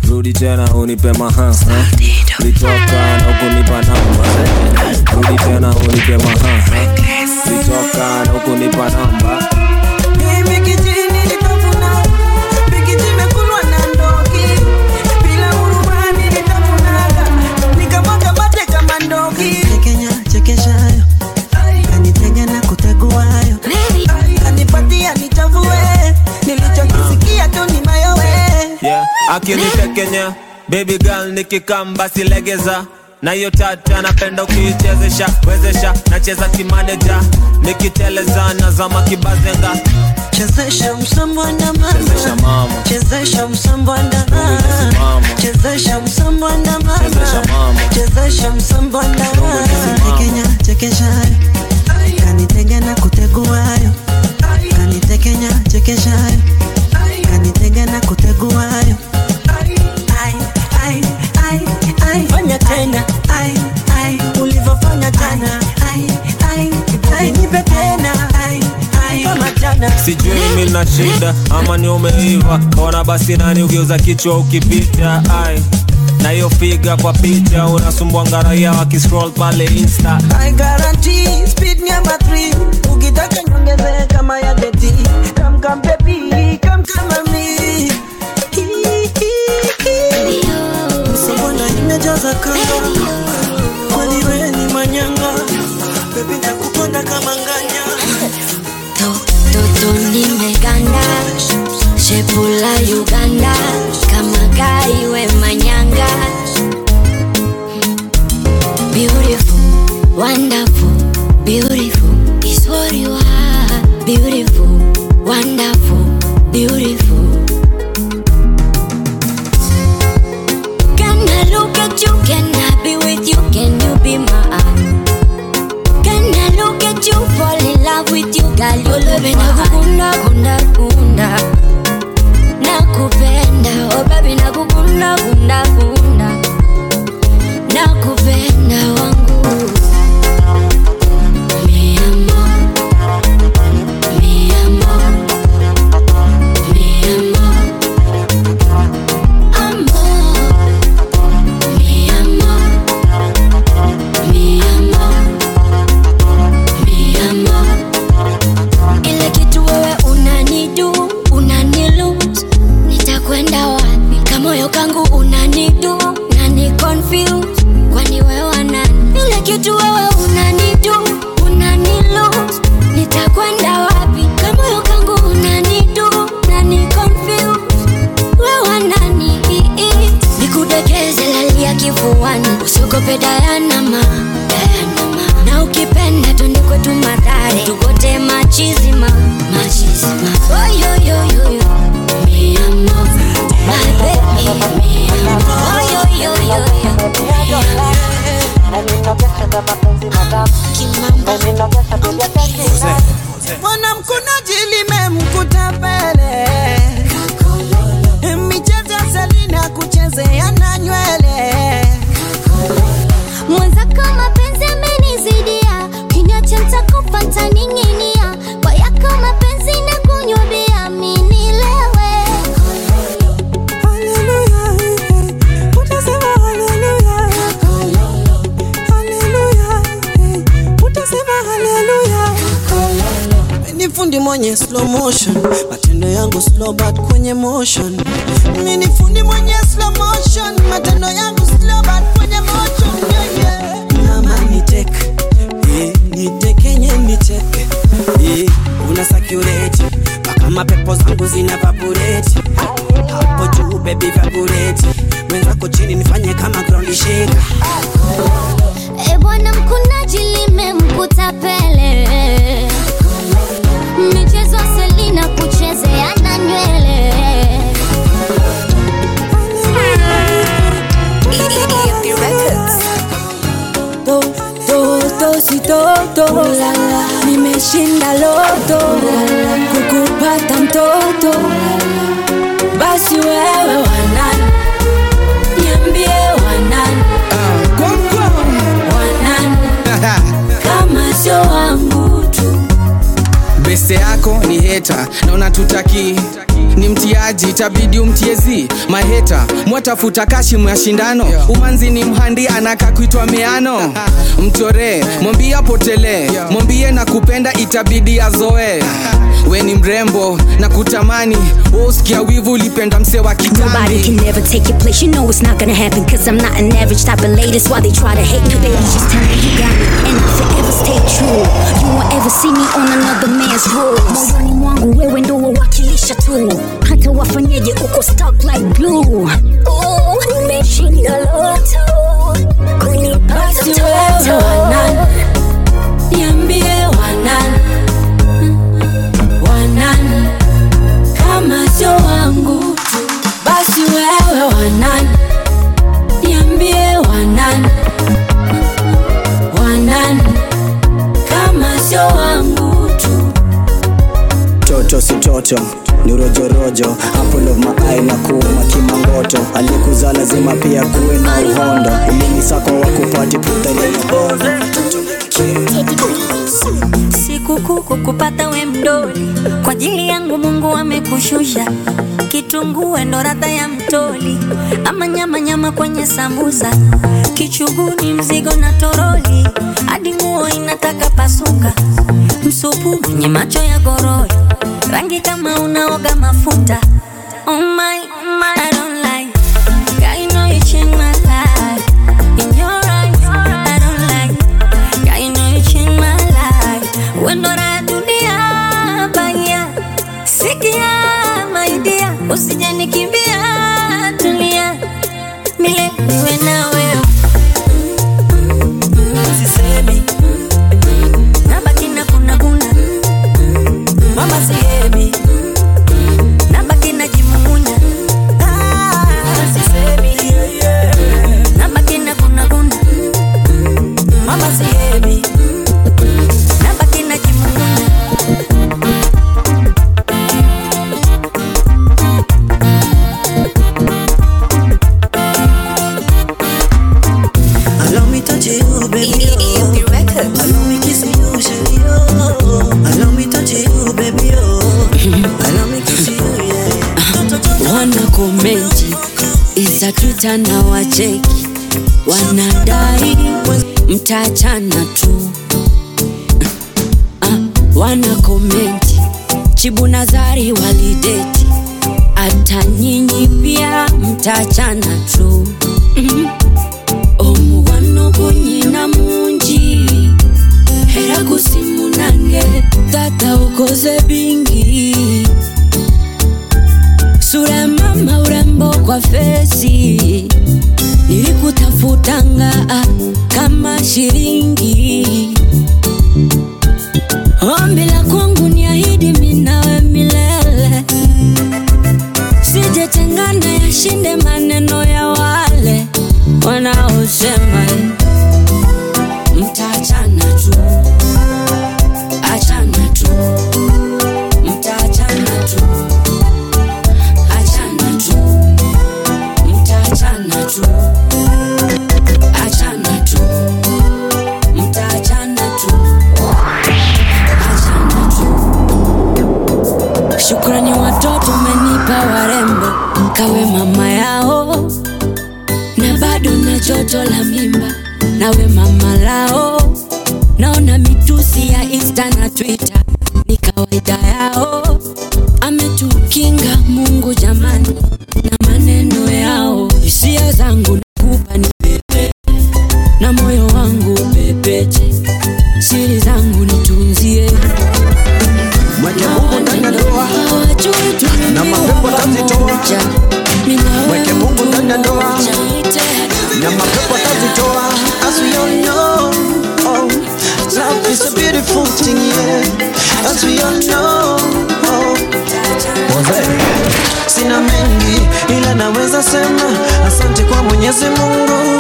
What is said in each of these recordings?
rudi tena unipe maha. Litoka na ukunipa namba. Rudi tena unipe maha. Litoka na ukunipa namba. Akinitekenya baby girl nikikamba silegeza. Na hiyo tata napenda ukichezesha. Wezesha nacheza kimanager. Nikiteleza nazama kibazenga. Chezesha msambwanda mama. Chezesha mama. Chezesha msambwanda mama. Chezesha msambwanda mama. Chezesha mama. Chezesha msambwanda mama. Tekenya chekeshayo. Kanitega na kuteguayo. Kanitekenya chekeshayo. Kanitega na kuteguayo. Fanya tena. Ulivofanya tena. Nipe tena. Sijui mimi na shida ama ni umeiva. Ona basi nani ugeuza kichwa ukipita. Na hiyo figa kwa picha unasumbua ngaraia wakiscroll pale Insta. I guarantee speed number 3. Ukitaka nyongeze kama ya deti. Come baby, come mami. Msambwana imejaza kanga. Kwani wewe ni manyanga. Baby nakupenda kama nganya. Toto nimeganda. Shepula Uganda. Kama gai we manyanga. Beautiful, wonderful, beautiful is what you are. Beautiful, wonderful, beautiful. Can I look at you? Can I be with you? Can you be mine? Can I look at you? Fall in love with you, girl. You love me. Nakukunda, kunda, kunda. Nakupenda, oh baby, nakukunda, kunda, kunda. Nakupenda wangu. Mi amor, mi amor, mi amor, amor, mi amor, mi amor, mi amor. Ile kitu wewe unanidu, unanilose, nitakwenda wapi? Kamoyo kangu unanidu, nani confuse. Kwani wewe nani? Ile kitu wewe unanidu, unanilose, nitakwenda wapi? Kamoyo kangu unanidu, nani confuse. Wewe nani? Nikudekeze lalia kifuani. Usiogope Diana ma. Na ukipenda twende kwetu Mathare. Tukote machizima. Oh yo yo yo yo. Mi amor, my baby. Mi amor. Oh yo yo yo yo. Mwana mkunaji limemkuta pele. Micheza Selina kuchezea na nywele. Mwenzako mapenzi amenizidia. Kinyache nitakupa nitaninginia. Kwa yako mapenzi na kunywa bia mimi nilewe. Hallelujah. Utasema hallelujah. Hallelujah. Utasema hallelujah. Mimi fundi mwenye slow motion. Matendo yangu slow but kwenye motion. Mimi fundi mwenye slow motion. Matendo yangu slow but kwenye motion. Yeah. Mama niteke. Nitekenye niteke. Una sakurate. Paka mapepo zangu zina vaporate. Hapo juu baby vaporate. Mwenzako chini nifanye kama ground shaker. Bwana mkunaji limemkuta pele. Michezo Selina kuchezea na nywele. Si toto, nimeshinda loto, kukupata mtoto. Basi wewe wanani, niambie wanani, wanani, kama sio wangu tu. Beste yako ni hater na unatutaki. ni mtiaji itabidi umtiezi maheta mwatafuta kashi mashindano umanzi ni mhandi anaka kuitwa meano mtore mwambie apotele mwambie na kupenda itabidi azoe we ni mrembo na kutamani usikia wivu ulipenda mse wa kitambi. Nobody can never take your place, you know it's not gonna happen, cause I'm not an average type of lady, that's why they try to hate me. Baby, just tell me you got me and I'll forever stay true. You won't ever see me on another man's rules. Moyoni mwangu wewe ndo wawakilisha tu, hata wafanyeje uko stuck like glue. Oh, umeshinda loto kunipata toto. Wanan, niambie wanan, wanan, kama sio wangu tu basi wewe wanan, niambie wanan, wanan, kama sio wangu tu. Toto si toto ni rojorojo, apple of my eye na kuuma kimangoto. Aliyekuzaa lazima pia kuwe na uhondo, ulimi sako wa kupati puta ile Sikukuu kukupata we mdoli, kwa ajili yangu Mungu amekushusha. Kitunguu ndo radha ya mtoli, ama nyama nyama kwenye sambusa. Kichuguni mzigo na toroli, hadi nguo inataka pasuka. Msupu mwenye macho ya gorori, rangi kama unaoga mafuta. Oh my, I don't like, girl, you know you changed my life. In your eyes, I don't like, girl, you know you changed my life. Wendo ra dunia baya, sikia my dear, usije nikimbia tulia, mile niwe na wewe. Sisemi nabaki na kuna mama sihemi nabaki na jimumunya. Sisemi nabaki na kuna mama sihemi nabaki na jimumunya. Allow me touch you, baby, oh. Allow me kiss you, shawty, oh. Allow me touch you, baby, oh. Allow me kiss you, yeah. Wana komenti Insta Twitter na wacheki, wanadai mtachana tu. Wana komenti Chibu Nazari walideti, hata nyinyi pia mtachana tu. Omuwano kunyina munji, hera kusimu nange, tata ukoze bingi. Sura mama urembo kwa fesi, nilikutafutanga kama shilingi. Ombi la kwangu ni ahidi mimi nawe milele, sije tengana yashinde maneno ya wale wanaosema mtaachana tu, achana tu, mtaachana tu, achana tu, mtaachana tu, achana tu, mtaachana tu, achana tu. Shukrani watoto umenipa warembo, kawe mama yao, na bado na joto la mimba, nawe mama lao. Naona mitusi ya Insta na Twitter ni kawaida yao, ametukinga Mungu jamani na maneno yao. Hisia zangu nakupa ni bebe, na moyo wangu pepeche, siri zangu nitunzie. Mweke Mungu ndani ya ndoa na mapepo atazitoa. Mweke Mungu ndani ya ndoa na mapepo atazitoa. As we all know, oh, love is a beautiful thing, yeah. As we all know, oh, sina mengi ila naweza sema asante kwa Mwenyezi Mungu.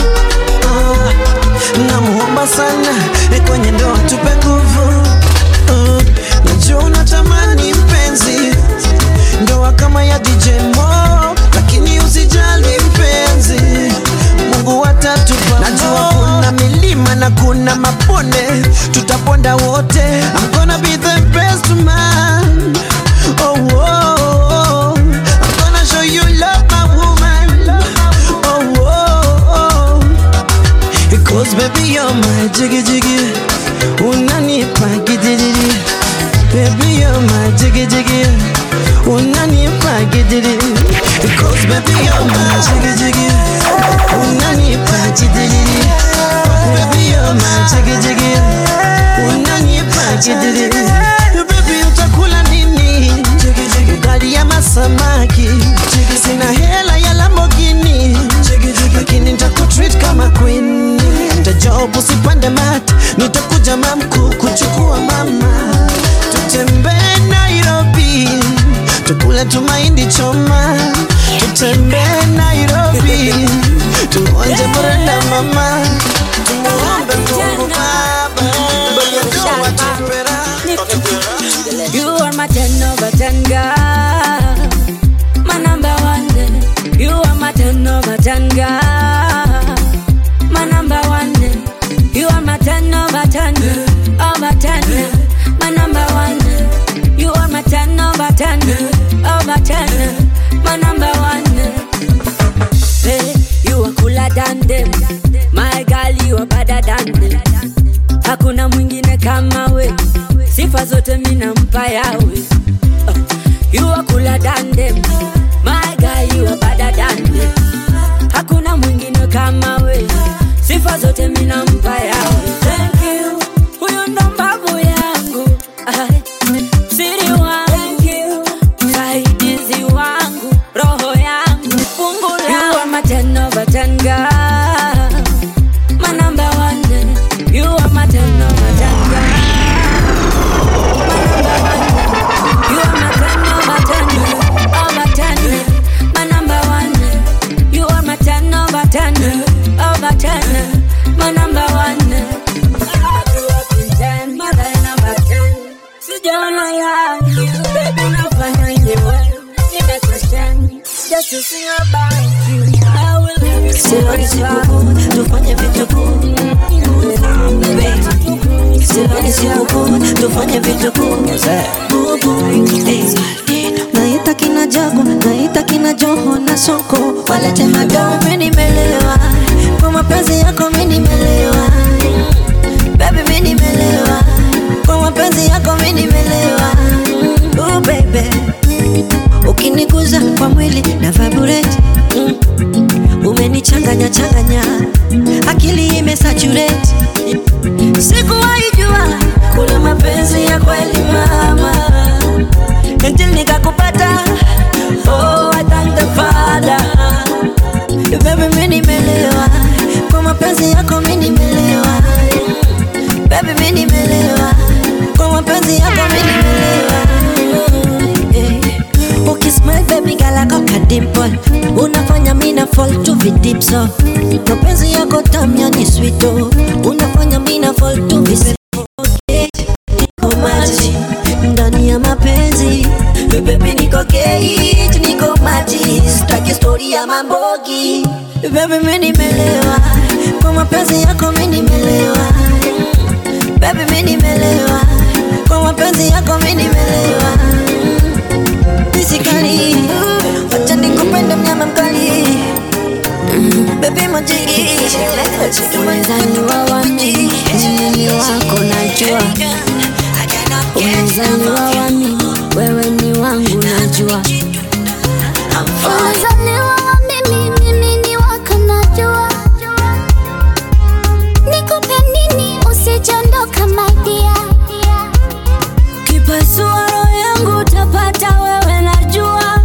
Namuomba sana kwenye ndoa tupe nguvu. Najua unatamani mpenzi, ndoa kama ya DJ Mo, lakini usijali mpenzi, Mungu atatupa. Najua kuna milima na kuna mabonde, tutaponda wote. I'm gonna be the best man, oh, oh, oh. baby you're my jiggy jiggy. Unanipa gidiri. Baby you're my jiggy jiggy. Unanipa gidiri. Because baby you're my jiggy jiggy. Unanipa gidiri. Baby you're my jiggy jiggy. Unanipa gidiri. Baby utakula nini? Ugali ya masamaki. Sina hela ya Lamborghini, lakini nitakutreat kama queen. Nitajob usipande mat, nitakuja mamku kuchukua mama. Tutembee Nairobi, tukule tumaindi choma. Tutembee Nairobi, tuonje mrenda mama. Tumuombe Mungu Baba, baliatoa tupera. You are my 10 over 10 girl, my number one. You are my 10 over 10 girl, my number one. You are my 10 over 10, over 10, my number one. You are my 10 over 10, over 10, my number one. Hey, you are cooler than them, my girl, you are better than them. Hakuna mwingine kama we, sifa zote mina mpa yawe. You are cooler than them, my girl, you are better than them. Hakuna mwingine kama we, sifa zote mina mpa yawe. Thank you, huyu ndo mbavu yangu, siri wangu. Thank you, msaidizi wangu, roho yangu, fungu langu. You are my 10 over 10 girl, my number one. You are my 10 over 10 girl, my number one. You are my 10 over 10, over 10, my number one. You are my 10 over 10, over 10, my number one. I grew up in 10, my number 10. Sijaona yangu, baby nafanya anyway. Nimekashan, just to sing about you. I will have you forever. Tufanye vitu cool. Tufanye vitu cool. Naita kina Jago, naita kina Joho na Soko. Walete madao, mimi nimelewa. Kwa mapenzi yako mimi nimelewa. Baby mimi nimelewa. Kwa mapenzi yako mimi nimelewa. Oh baby, ukiniguza kwa mwili na vibrate. Umenichanganya changanya, akili imesaturate. Sikuwahi jua kuna mapenzi ya kweli mama, until nikakupata. Oh, I thank the Father. Baby mimi nimelewa, kwa mapenzi yako mimi nimelewa. Baby mimi nimelewa, kwa mapenzi yako mimi nimelewa. Ukismile baby girl I got a dimple, unafanya mina fall to the deep so. Mapenzi yako tamu yani sweet oh, unafanya mina fall to the okay. Niko maji ndani ya mapenzi, baby niko cage, niko maji, sitaki story ya mambogi. Baby mimi nimelewa, kwa mapenzi yako mimi nimelewa. Baby mimi nimelewa, kwa mapenzi yako mimi nimelewa. Physically, wacha nikupende mnyama mkali. Baby majigi, umezaliwa wami, mimi wako najua. Umezaliwa wami, wewe ni wangu najua. Umezaliwa wami, mimi ni wako najua. Nikupe nini usijondoka my dear. Kipasua roho yangu utapata wewe najua.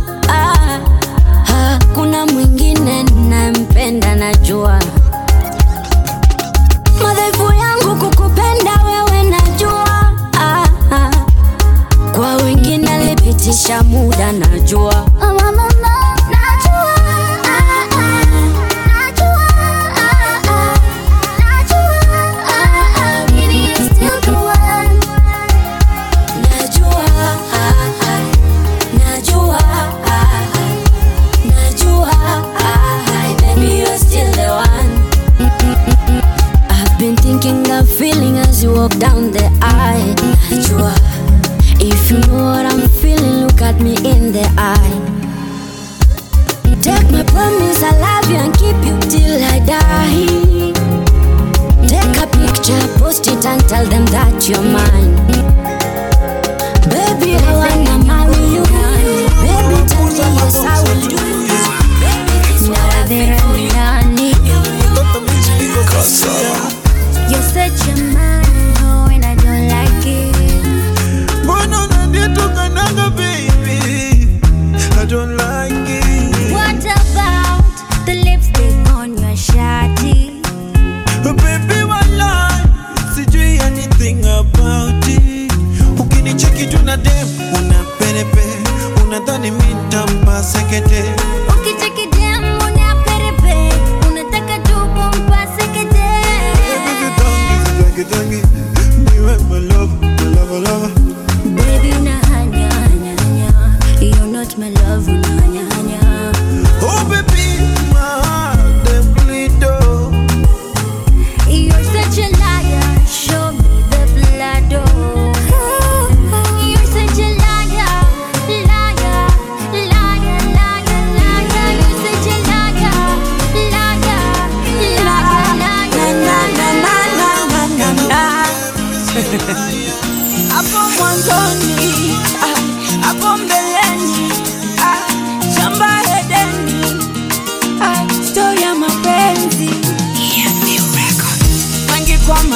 Hakuna mwingine ninayempenda najua. Madhaifu yangu kukupenda wewe najua. Kwa wengine alipitisha muda najua. Walk down the aisle, najua. If you know what I'm feeling, look at me in the eye. Take my promise, I love you and keep you till I die.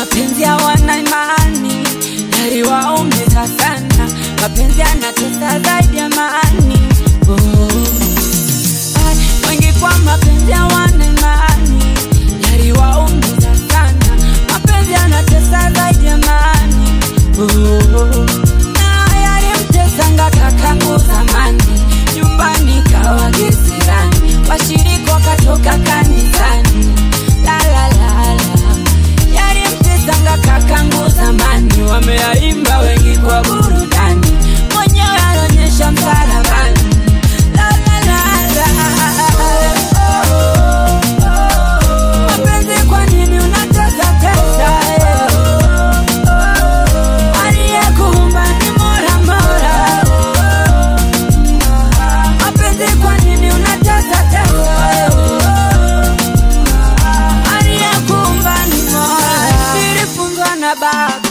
mapenzi ya wana imani yaliwaumiza sana, mapenzi yanatesa zaidi ya amani. Wengi kwa mapenzi ya wana imani yaliwaumiza sana, mapenzi yanatesa zaidi ya amani. Na yalimtesanga kakangu zamani, nyumbani kawa kisirani, washiriki wakatoka kanisani. La la la la, yalimtesanga kakangu zamani, wameyaimba wengi kwa burudani, mwenyewe anaonyesha msalabani. La la la la, mapenzi kwa nini unatesa tesa? Aliyekuumba ni Mola Mola, mapenzi kwa nini unatesa tesa? Aliyekuumba ni Mola. Nilifunzwa na babu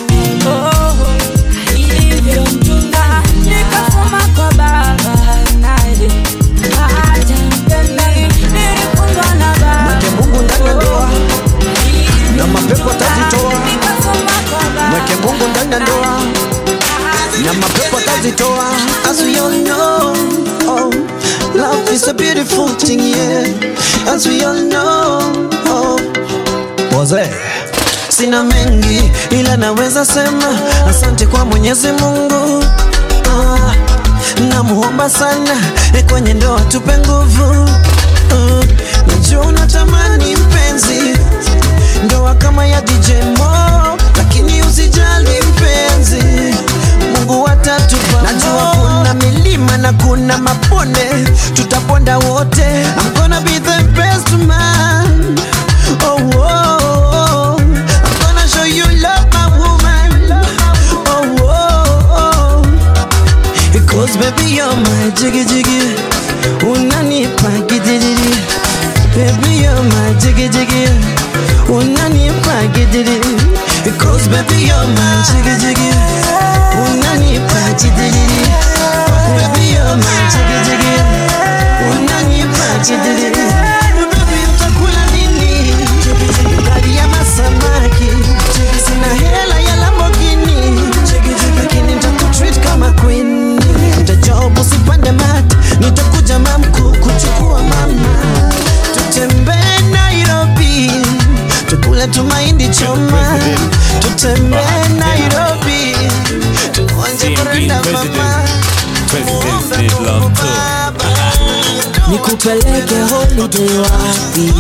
ilivyomchunga, nikasoma kwa baba naye hajampenda. Nilifunzwa na babu mweke Mungu ndani ya ndoa na mapepo atazitoa. Mweke Mungu ndani ya ndoa na mapepo atazitoa. As we all know, oh, love is a beautiful thing, yeah. As we all know, oh, Mose. Sina mengi ila naweza sema asante kwa Mwenyezi Mungu. Namuomba sana kwenye ndoa tupe nguvu. Najua unatamani mpenzi, ndoa kama ya DJ Mo, lakini usijali mpenzi, Mungu atatupa. Najua kuna milima na kuna mabonde, tutaponda wote. I'm gonna be the best man. Oh, oh, oh. I'm gonna show you love, my woman. Oh, oh, oh. Because baby you're my jiggy jiggy, unanipa gidiri. Baby you're my jiggy jiggy, unanipa gidiri. Because baby you're my jiggy jiggy, unanipa gidiri. Baby you're my jiggy jiggy, unanipa gidiri. Baby utakula nini? Gari ya masamaki, sina hela ya Lamborghini, lakini nitakutreat kama queen. Nitajob usipande mat, nitakuja mamku kuchukua mama. Tutembee Nairobi, tukule tumaindi choma. Tutembee Nairobi, tuonje kurenda mama. nikupeleke holiday wapi?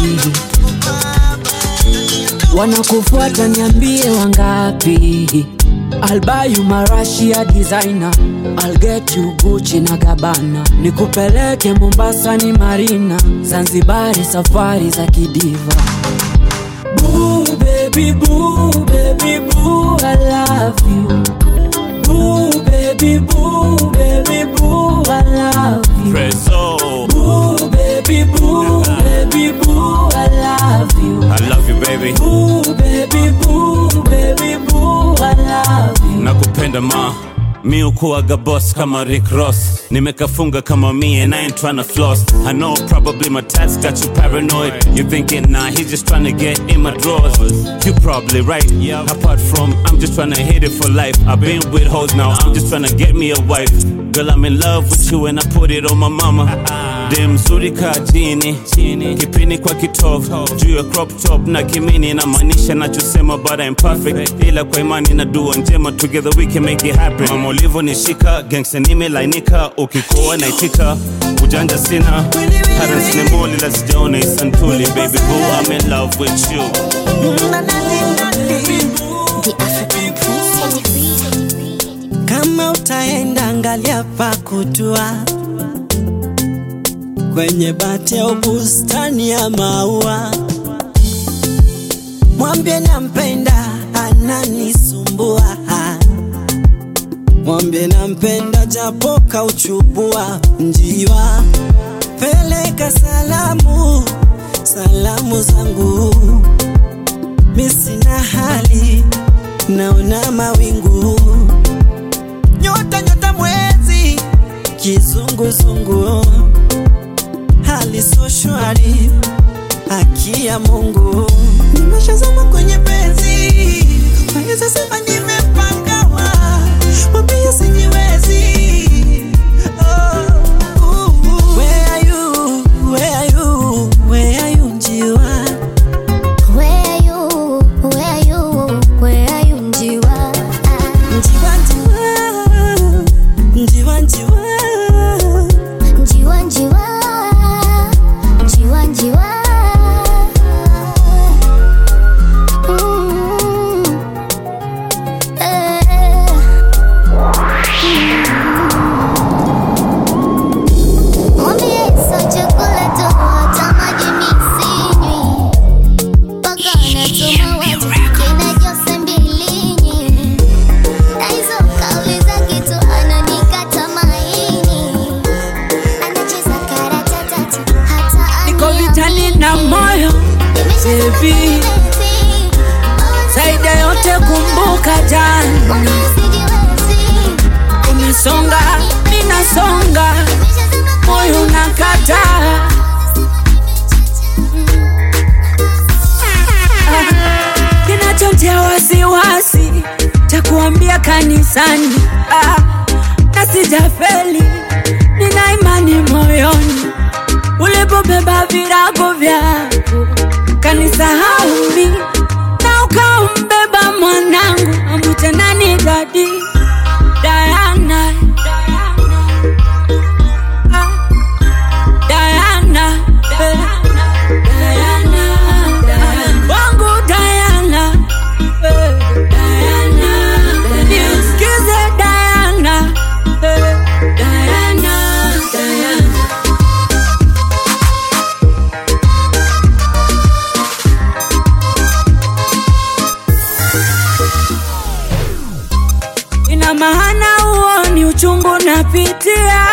Wanakufuata niambie wangapi? I'll buy you Marashia designer, I'll get you Gucci na Gabbana. Nikupeleke Mombasa ni Marina, Zanzibari safari za kidiva. Boo baby boo, baby boo, I love you. Boo baby boo, baby boo, I love you. Preso. Boo baby boo, baby boo, I love you. I love you baby. Boo baby boo, baby boo, I love you. Nakupenda ma, mi ukuaga boss kama Rick Ross. Nimekafunga kama me and I ain't tryna floss. I know probably my tats got you paranoid. You thinking nah, he's just tryna get in my drawers. You probably right, apart from I'm just tryna hit it for life. I've been with hoes now, I'm just tryna get me a wife. Girl, I'm in love with you and I put it on my mama. Dem mzuri ka jini, kipini kwa kitovu, juu ya crop top na kimini. Na maanisha nachosema but I'm perfect, ila kwa imani na dua njema. Together we can make it happen. Mama ulivo nishika, gangsta nimelainika. Ukikoa naitika, ujanja sina. Parents ni moli la sijaona isantuli. Baby boo, I'm in love with you. The African Princess. Kama utaenda angalia pa kutua, kwenye bati au bustani ya maua. Mwambie nampenda, ananisumbua. Mwambie nampenda japo kauchubua njiwa. Peleka salamu, salamu zangu. Mi sina hali, naona mawingu. Nyota nyota mwezi, kizunguzungu. Hali so shwari, haki ya Mungu. Nimeshazama kwenye penzi, kama hizo sema nimepagawa, mwambie sijiwezi. Where are you? Where are you? Where are you, Njiwa? Where are you? Where are you? Where are you, Njiwa? Njiwa, Njiwa, Njiwa, Njiwa. Njiwa, Njiwa, Njiwa, Njiwa. Mwambie sio chakula tu, hata maji misinywi. Mpaka natuma watu kina Jose Mbilinyi. Na hizo kauli za kitu ananikata maini. Anacheza karata tatu hata Niko vitani na moyo baby, zaidi ya yote kumbuka jana. Unasonga, ninasonga, moyo unakataa. Kinachotia wasiwasi takuambia kanisani, na sijafeli, nina imani moyoni. Ulipobeba virago vyako kanisahau mimi, na ukaumbeba mwanangu amwite nani dadi? Diana, Diana, Diana, wangu Diana, Diana, nisikize Diana, Diana, Diana. Ina maana uoni uchungu napitia,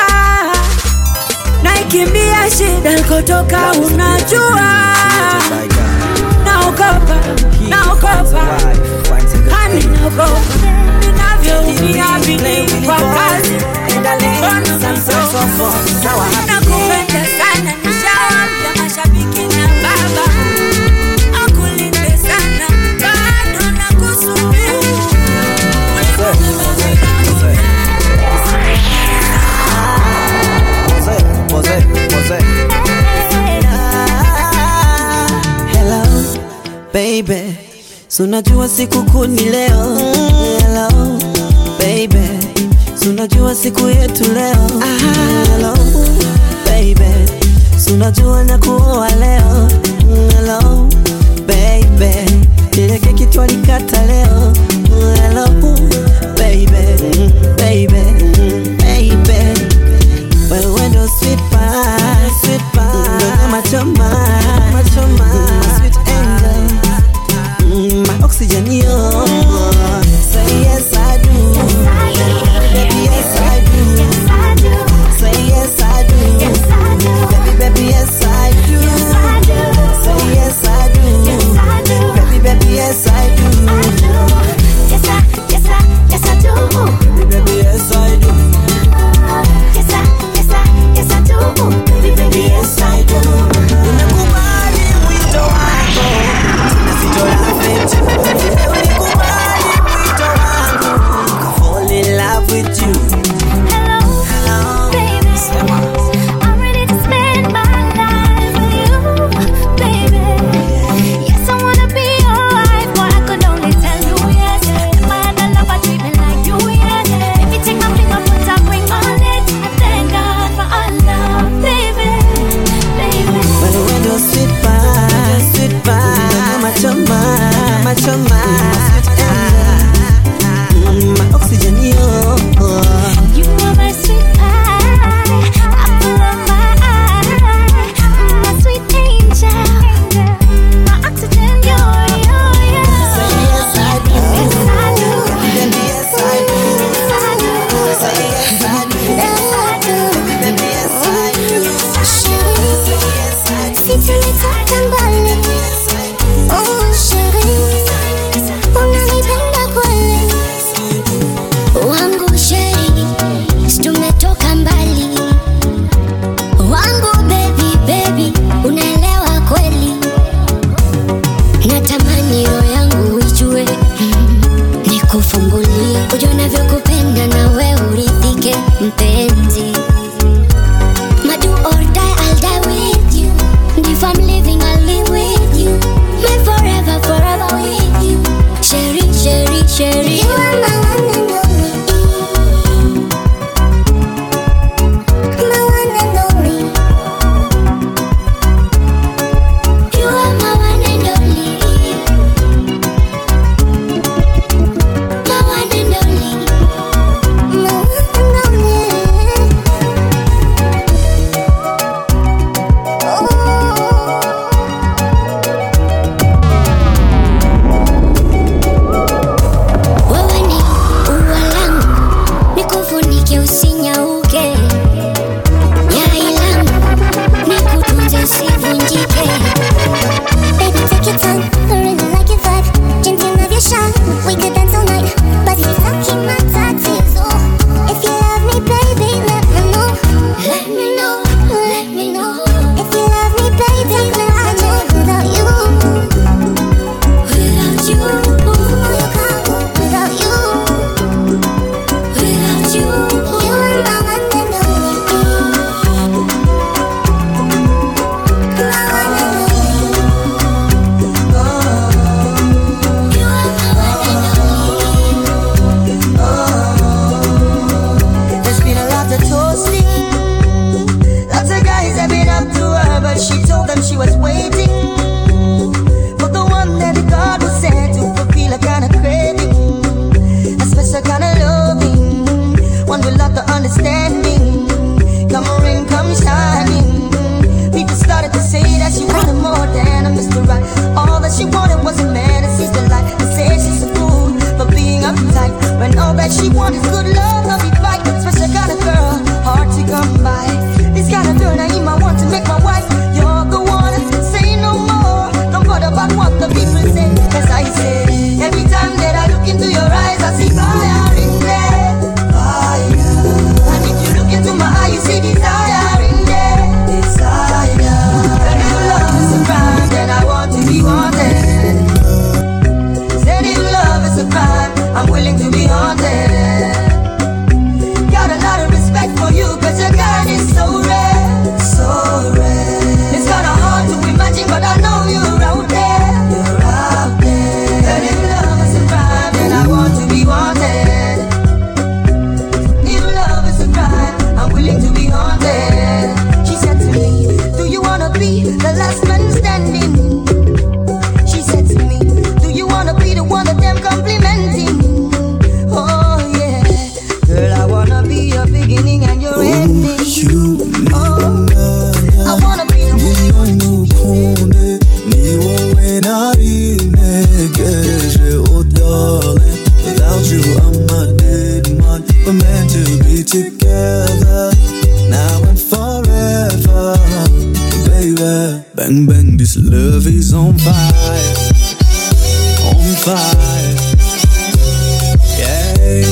naikimbia shida kutoka, unajua. Naogopa, naogopa, hani naogopa, ninavyoumia bidii kwa kazi. Nakupenda sana, nishawaambia mashabiki na baba akulinde sana, bado nakusubiri. Hello, baby. Sunajua siku kuu ni leo. Hello, baby. Sunajua siku yetu leo. Hello, baby. Sunajua na kuoa leo. Hello, baby. Ile keki twalikata leo. Hello, baby. Baby, baby. Wewe ndo sweet pie, sweet pie. Ndo machoma, machoma, sweet angel, my oxygen, yo. Say yes I do, baby yes I do. Say yes I do, baby baby yes I do. Say yes I do, baby baby yes I do. Yes I do. Baby baby yes I do. Yes I do. Baby baby yes I do. Nimekubali wito wako, na sitola feti. Nimekubali she told them she was waiting for the one that God was sent to fulfill a kind of craving, a special kind of loving, one with lot of understanding. Come rain, come shining. People started to say that she wanted more than a Mr. Right. All that she wanted was a man that sees the light. They say she's a fool for being uptight, when all that she wants is good love, not be fight. Special kind of girl, hard to come by. This kind of girl I want to make my wife. You're the one, say no more. Don't bother about what the people say, cause I say every time that I look into your eyes, I see fire in there, fire. And if you look into my eye, you see desire in there, desire. And if love is a crime, then I want to be wanted. Said if love is a crime, I'm willing to be haunted. Got a lot of respect for you, cause your kind is so rare, so rare. It's kinda hard to imagine, but I know you're out there, you're out there. And if love is a crime, then I want to be wanted. If love is a crime, I'm willing to be haunted. She said to me, do you wanna be the last man standing? She said to me, do you wanna be the one that them complimenting? Oh yeah, girl, I wanna be your beginning and your ending. Oh, I wanna be the one. Without you, I'm a dead man. We're meant to be together now and forever, baby. Bang bang, this love is on fire, on fire. Yeah,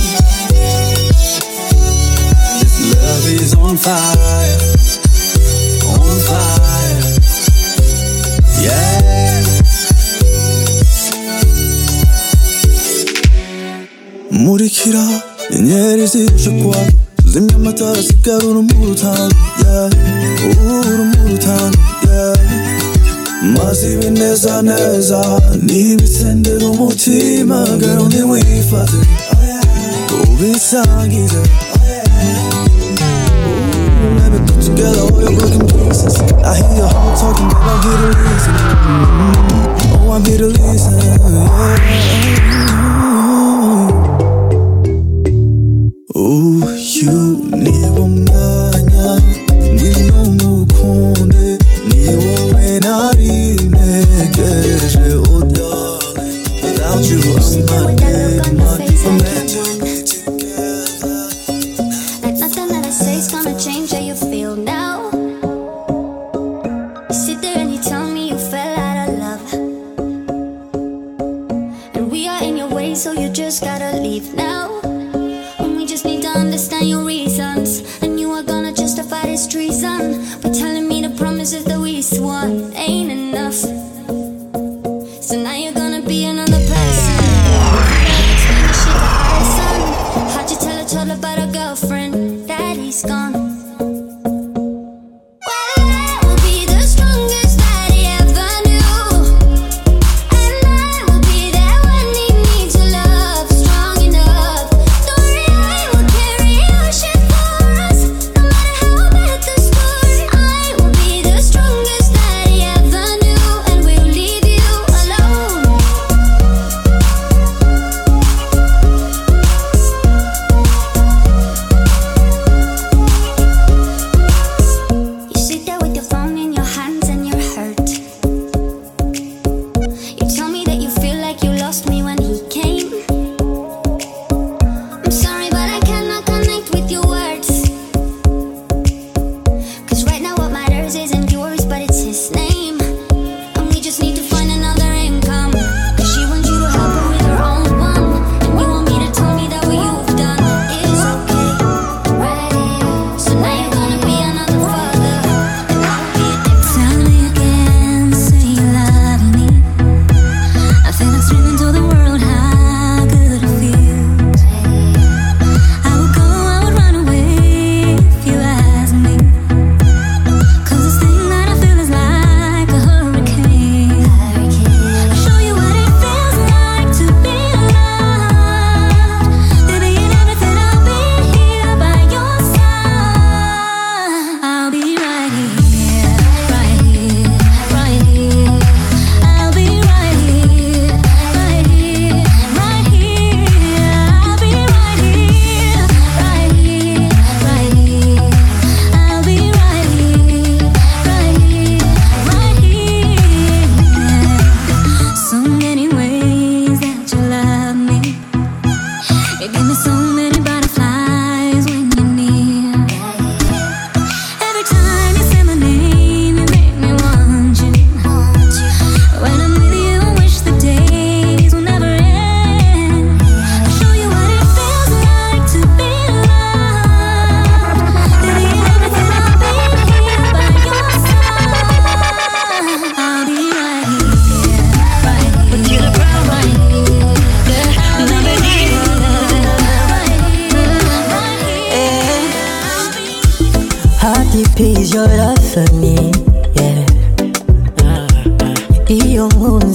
this love is on fire, on fire. Yeah. Murikira inyenyeri zirusha kwaka, tuzimya amatara asigara urumuri utanga, yeah, urumuri utanga, yeah. Maze ibineza neza n'ibisendera umutima, girl ntiwifate ubisangize. Let me put together all your broken pieces. I hear your heart talking, but I'm here to listen. Oh, I'm here to listen, yeah. Oh, you niba umwanya ngwino mukunde, ni wowe nari ntegereje, oh darling. Without you I'm not dead man, we're meant to be together. Like nothing that I say is gonna change how you feel now. You sit there and you tell me you fell out of love, and we are in your way, so you just gotta leave now. Understand your reasons, and you are gonna justify this treason by telling me the promises that we swore ain't enough. So now you're gonna be another person. Explain the shit to our son. How'd you tell a child about a girlfriend? Daddy's gone. Strong enough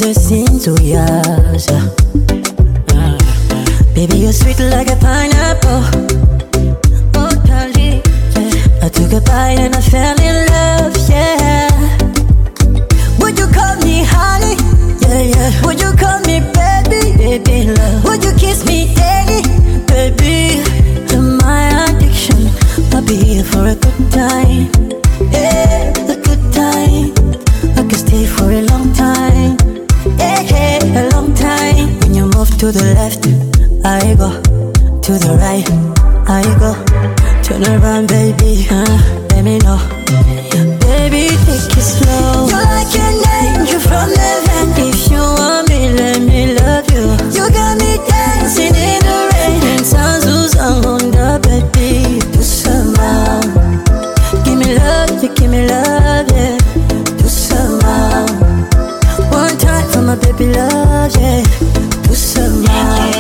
ever seen, so yes. Baby, you're sweet like a pineapple. Oh, darling, yeah. I took a bite and I fell in love, yeah. Would you call me honey? Yeah, yeah. Would you call me baby? Baby, love. Would you kiss me daily? Baby, you're my addiction. I'll be here for a good time. Yeah, a good time. I can stay for a long time. Yeah, yeah, a long time. When you move to the left, I go. To the right, I go. Turn around, baby, let me know. Baby, take it slow. You're like an angel from heaven. If you want me, let me love you. You got me dancing in the rain. And sounds who's on the baby. Do some more. Give me love, you give me love, yeah. Do some more. One time for my baby love, yeah. Do some more.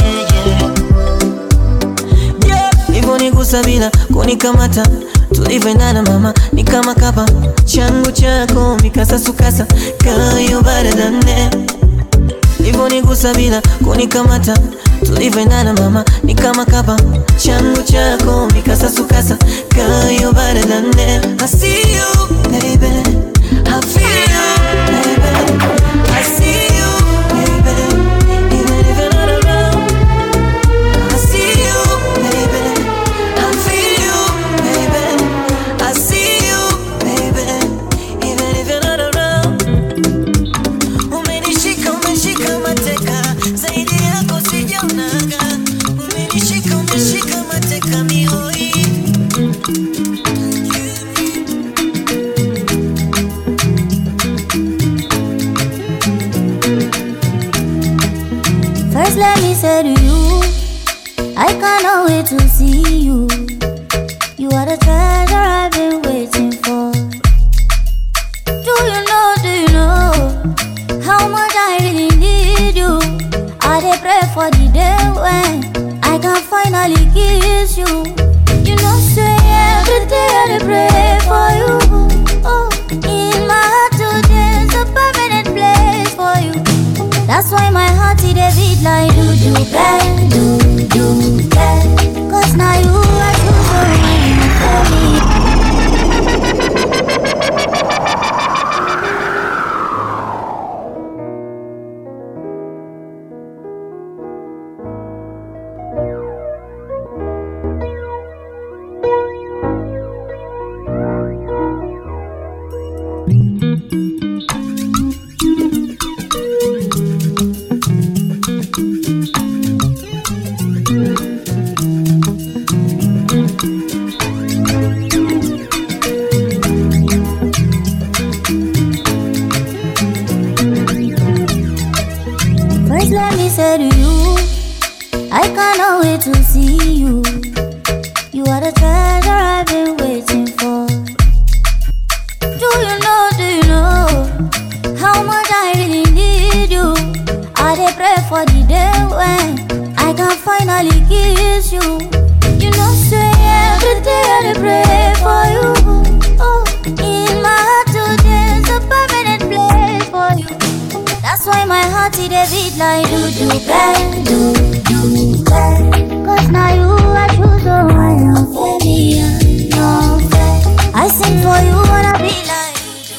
Nigusa bila kunikamata, tulivyoendana mama ni kama kapa. Changu chako mikasasukasa, girl you better than that. Nigusa bila kunikamata, tulivyoendana mama ni kama kapa. Changu chako mikasasukasa, girl you better than that. I see you, baby, I feel you, baby, I see you, baby, even if you're not around. I see you, baby, I feel you, baby, I see you, baby, even if you're not around. Umenishika, umeshika mateka, zaidi yako sijaonaga. Umenishika, umeshika mateka mihoi. First let me say to you, I cannot wait to see you. You are the treasure I've been waiting for. Do you know how much I really need you? I dey pray for the day when I can finally kiss you. You know say every day I dey pray for you. Oh, in my heart today's a permanent place for you. That's why my heart it a beat like do bang, do bang. Cause now you are too for me. First let me say to you, I cannot wait to see you. You are the treasure I've been waiting for. Do you know how much I really need you? I dey pray for the day when I can finally kiss you. You know say every day I dey pray for you. Oh, in my heart today's a permanent place for you. That's why my heart it a beat like do bang, do bang. Cause now you are true, so I am baby, no fair. I sing for you wanna be like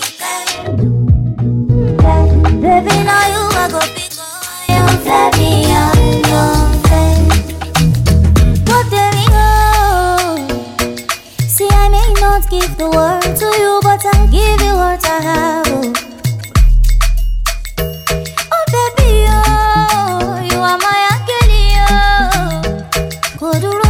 do bang. Baby now you are go big, I am baby, no fair. But there we go. See I may not give the world to you, but I'll give you what I have. Oh baby, oh, you are my angel, oh. Good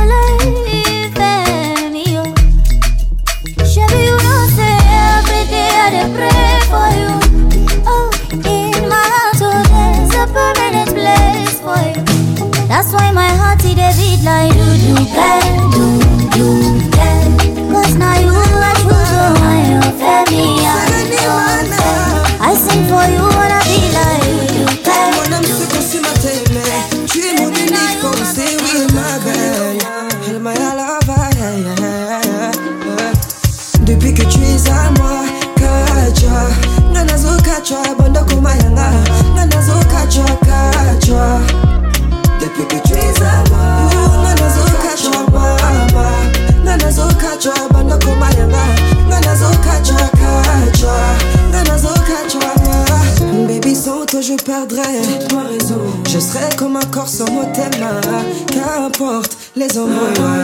que je perdrais toute ma raison. Je serais comme un corps sans mot thème. Qu'importe les embrouilles.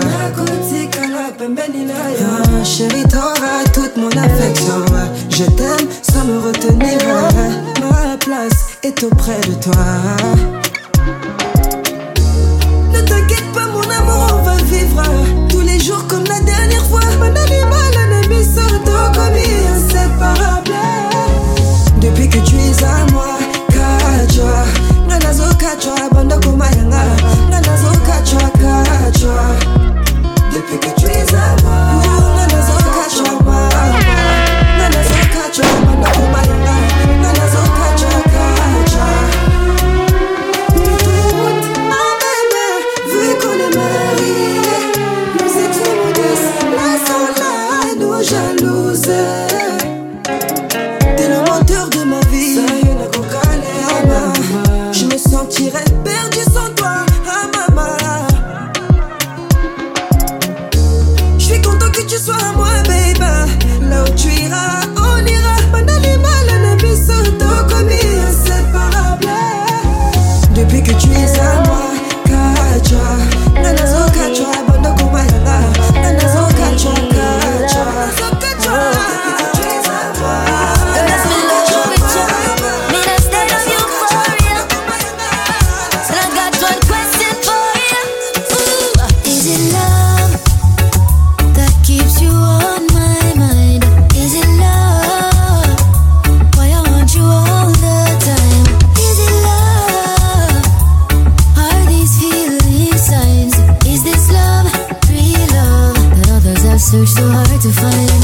Chérie, t'auras toute mon affection. Je t'aime sans me retenir. Ma place est auprès de toi. Ne t'inquiète pas mon amour, on va vivre tous les jours comme la dernière fois. Mon animal, un ami sortant comme inséparable. Depuis que tu es à moi, kachwa Nanazo kachwa, banda kumayanga Nanazo kachwa, kachwa. Depuis que tu es à moi, Nanazo kachwa, mama Nanazo kachwa, banda kumayanga Nanazo kachwa, kachwa. Toute ma bébé, vu qu'on est mariés, nous étions modestes, laissons-la nous jalouser. Je me sentirais perdu sans toi, ah maman. Je suis content que tu sois à moi, baby. Là où tu iras, on ira. Banalima, la nabi soto comme inséparable. Depuis que tu es à moi, kachwa Nanazo kachwa, banda kumayanga Nanazo kachwa, kachwa. Nanazo kachwa. Search so hard to find.